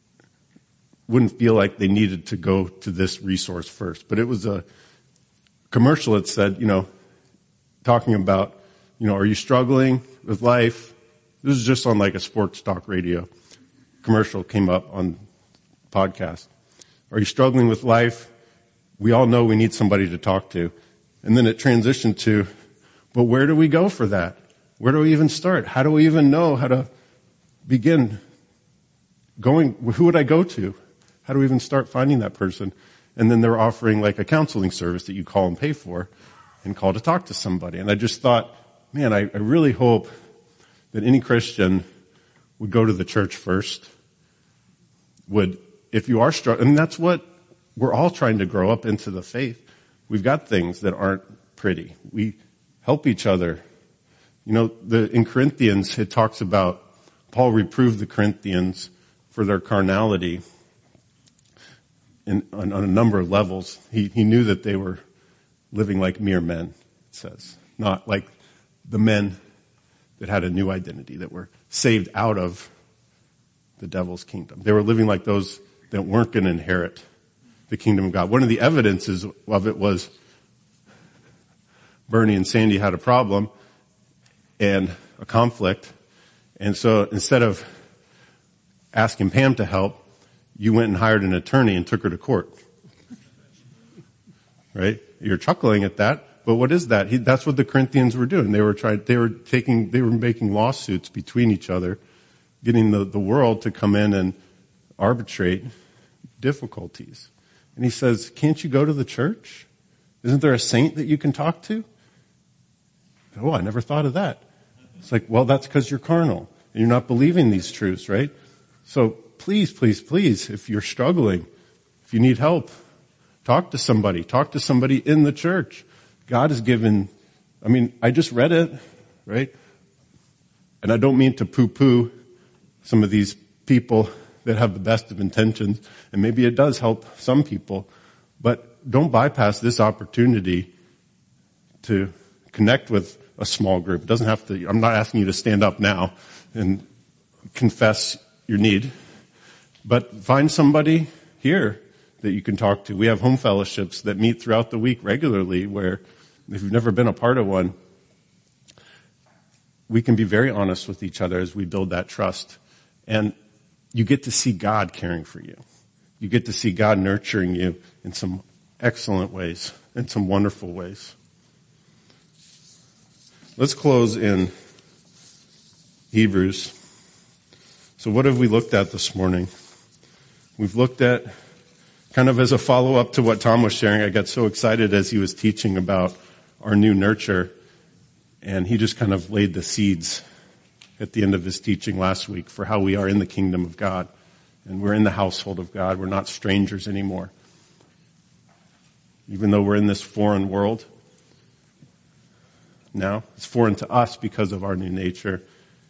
wouldn't feel like they needed to go to this resource first. But it was a commercial that said, you know, talking about, you know, are you struggling with life? This is just on like a sports talk radio. Commercial came up on podcast. Are you struggling with life? We all know we need somebody to talk to. And then it transitioned to, but where do we go for that? Where do we even start? How do we even know how to begin going? Who would I go to? How do we even start finding that person? And then they're offering like a counseling service that you call and pay for and call to talk to somebody. And I just thought, man, I, I really hope that any Christian would go to the church first. Would, if you are struggling, and that's what we're all trying to grow up into the faith. We've got things that aren't pretty. We help each other. You know, the, in Corinthians, it talks about Paul reproved the Corinthians for their carnality in, on, on a number of levels. He, he knew that they were living like mere men, it says. Not like the men that had a new identity, that were saved out of the devil's kingdom. They were living like those that weren't going to inherit the kingdom of God. One of the evidences of it was Bernie and Sandy had a problem and a conflict. And so instead of asking Pam to help, you went and hired an attorney and took her to court. Right? You're chuckling at that. But what is that? He, that's what the Corinthians were doing. They were trying, they were taking, they were making lawsuits between each other, getting the, the world to come in and arbitrate difficulties. And he says, can't you go to the church? Isn't there a saint that you can talk to? Oh, I never thought of that. It's like, well, that's because you're carnal and you're not believing these truths, right? So please, please, please, if you're struggling, if you need help, talk to somebody. Talk to somebody in the church. God has given, I mean, I just read it, right? And I don't mean to poo-poo some of these people that have the best of intentions, and maybe it does help some people, but don't bypass this opportunity to connect with a small group. It doesn't have to, I'm not asking you to stand up now and confess your need, but find somebody here that you can talk to. We have home fellowships that meet throughout the week regularly where, if you've never been a part of one, we can be very honest with each other as we build that trust. And you get to see God caring for you. You get to see God nurturing you in some excellent ways, in some wonderful ways. Let's close in Hebrews. So what have we looked at this morning? We've looked at, kind of as a follow-up to what Tom was sharing, I got so excited as he was teaching about our new nurture, and he just kind of laid the seeds at the end of his teaching last week for how we are in the kingdom of God, and we're in the household of God. We're not strangers anymore. even though we're in this foreign world now. It's foreign to us because of our new nature.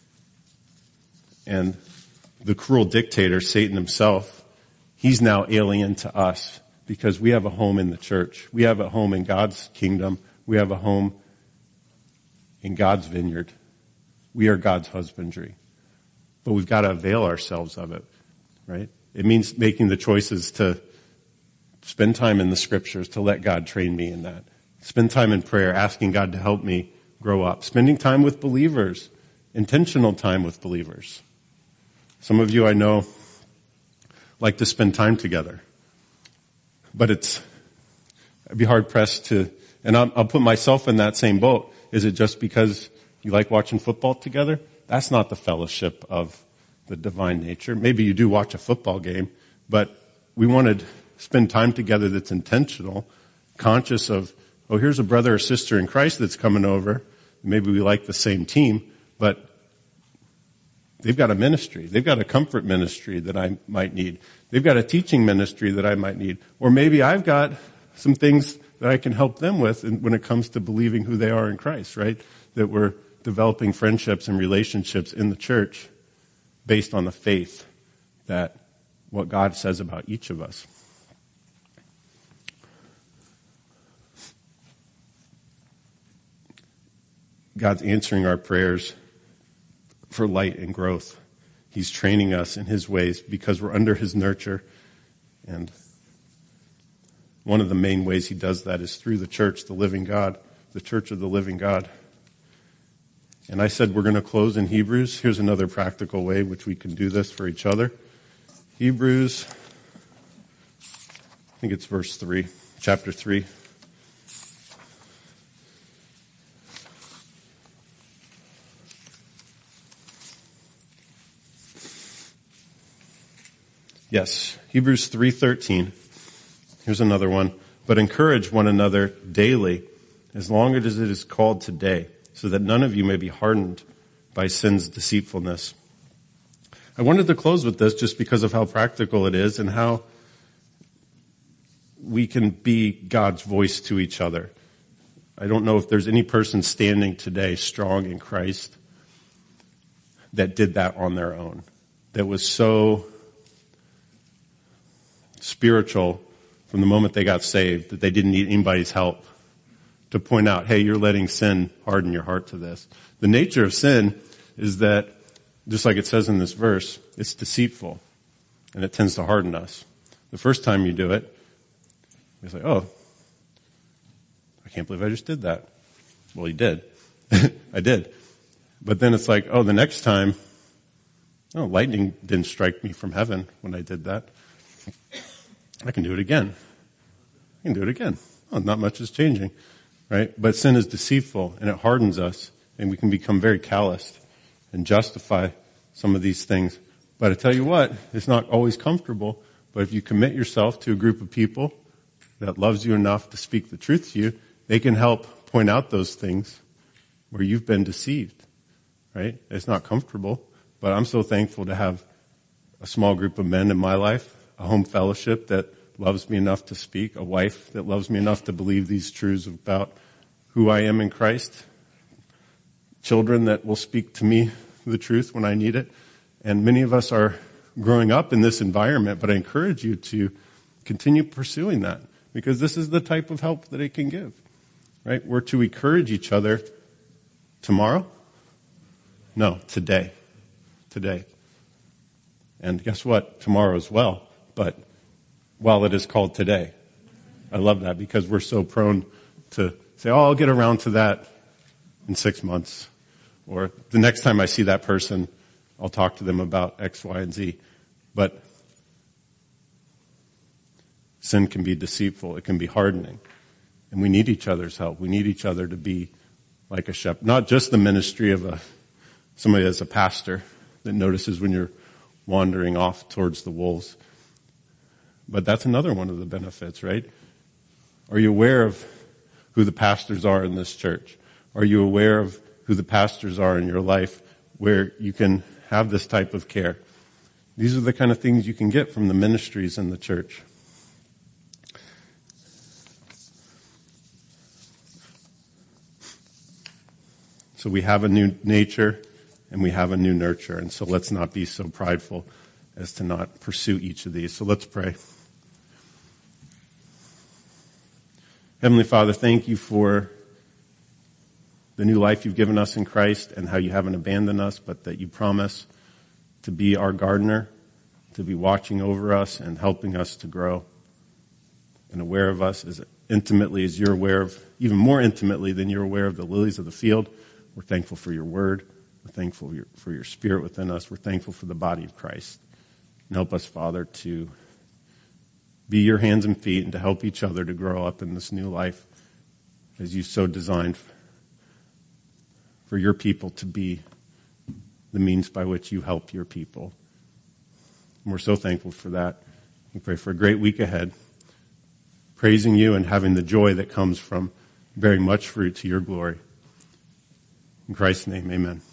And the cruel dictator, Satan himself, he's now alien to us because we have a home in the church. We have a home in God's kingdom. We have a home in God's vineyard. We are God's husbandry. But we've got to avail ourselves of it, right? It means making the choices to spend time in the scriptures, to let God train me in that. Spend time in prayer, asking God to help me grow up. Spending time with believers, intentional time with believers. Some of you I know like to spend time together. But it's, I'd be hard pressed to, and I'll, I'll put myself in that same boat. Is it just because you like watching football together? That's not the fellowship of the divine nature. Maybe you do watch a football game, but we want to spend time together that's intentional, conscious of, oh, here's a brother or sister in Christ that's coming over. Maybe we like the same team, but they've got a ministry. They've got a comfort ministry that I might need. They've got a teaching ministry that I might need. Or maybe I've got some things that I can help them with when it comes to believing who they are in Christ, right? That we're developing friendships and relationships in the church based on the faith that what God says about each of us. God's answering our prayers for light and growth. He's training us in his ways because we're under his nurture. And one of the main ways he does that is through the church, the living God, the church of the living God. And I said we're going to close in Hebrews. Here's another practical way which we can do this for each other. Hebrews, I think it's verse three, chapter three. Yes, Hebrews three thirteen. Here's another one. But encourage one another daily, as long as it is called today, so that none of you may be hardened by sin's deceitfulness. I wanted to close with this just because of how practical it is and how we can be God's voice to each other. I don't know if there's any person standing today strong in Christ that did that on their own, that was so spiritual from the moment they got saved that they didn't need anybody's help to point out, hey, you're letting sin harden your heart to this. The nature of sin is that, just like it says in this verse, it's deceitful and it tends to harden us. The first time you do it, it's like, oh, I can't believe I just did that. Well, you did. I did. But then it's like, oh, the next time, oh, lightning didn't strike me from heaven when I did that. I can do it again. I can do it again. Oh, not much is changing, right? But sin is deceitful and it hardens us and we can become very calloused and justify some of these things. But I tell you what, it's not always comfortable, but if you commit yourself to a group of people that loves you enough to speak the truth to you, they can help point out those things where you've been deceived, right? It's not comfortable, but I'm so thankful to have a small group of men in my life, a home fellowship that loves me enough to speak, a wife that loves me enough to believe these truths about who I am in Christ, children that will speak to me the truth when I need it. And many of us are growing up in this environment, but I encourage you to continue pursuing that because this is the type of help that it can give, right? We're to encourage each other tomorrow? No, today. Today. And guess what? Tomorrow as well. But while it is called today. I love that because we're so prone to say, oh, I'll get around to that in six months. Or the next time I see that person, I'll talk to them about X, Y, and Z. But sin can be deceitful. It can be hardening. And we need each other's help. We need each other to be like a shepherd. Not just the ministry of a somebody as a pastor that notices when you're wandering off towards the wolves. But that's another one of the benefits, right? Are you aware of who the pastors are in this church? Are you aware of who the pastors are in your life where you can have this type of care? These are the kind of things you can get from the ministries in the church. So we have a new nature and we have a new nurture. And so let's not be so prideful as to not pursue each of these. So let's pray. Heavenly Father, thank you for the new life you've given us in Christ and how you haven't abandoned us, but that you promise to be our gardener, to be watching over us and helping us to grow and aware of us as intimately as you're aware of, even more intimately than you're aware of the lilies of the field. We're thankful for your word. We're thankful for your, for your spirit within us. We're thankful for the body of Christ. And help us, Father, to be your hands and feet and to help each other to grow up in this new life as you so designed for your people to be the means by which you help your people. And we're so thankful for that. We pray for a great week ahead, praising you and having the joy that comes from bearing much fruit to your glory. In Christ's name, amen.